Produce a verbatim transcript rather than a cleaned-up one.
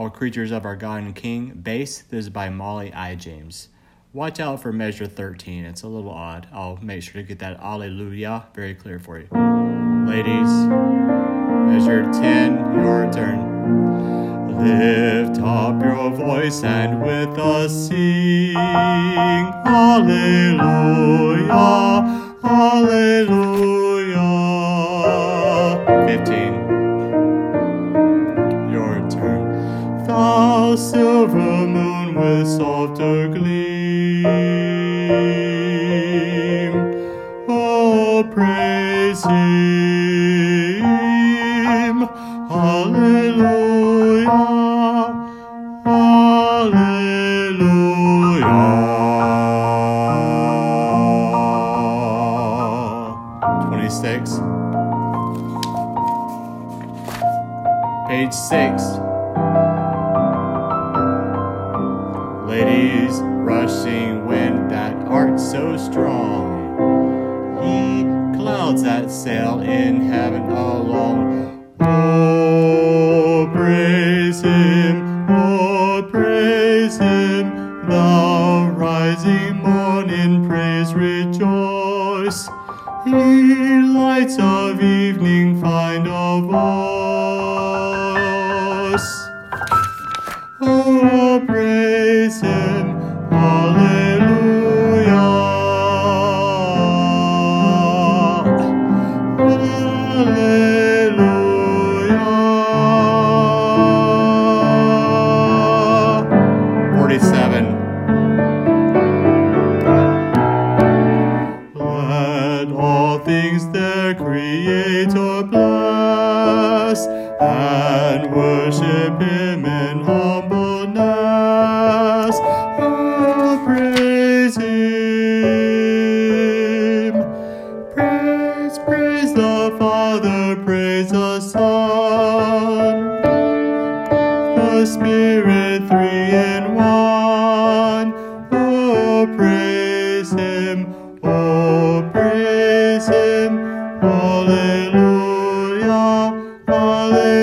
All Creatures of Our God and King. Bass, this is by Molly I. James. Watch out for measure thirteen. It's a little odd. I'll make sure to get that Alleluia very clear for you. Ladies, measure ten, your turn. Lift up your voice and with us sing. Alleluia, Alleluia. fifteen, your turn. Thou silver moon with softer gleam, oh, praise him. Alleluia, Alleluia. twenty-six. Page six. Ladies, rushing wind that art so strong, ye clouds that sail in heaven along. Oh, praise him, oh, praise him, thou rising morn in praise rejoice. Ye lights of evening find a voice. Oh, praise him, Alleluia, Alleluia. forty-seven. Let all things their Creator bless, and worship him in humbleness. Oh, praise him. Praise, praise the Father, praise the Son, the Spirit three in one. Oh, praise him, oh, praise him. Alleluia, Alleluia.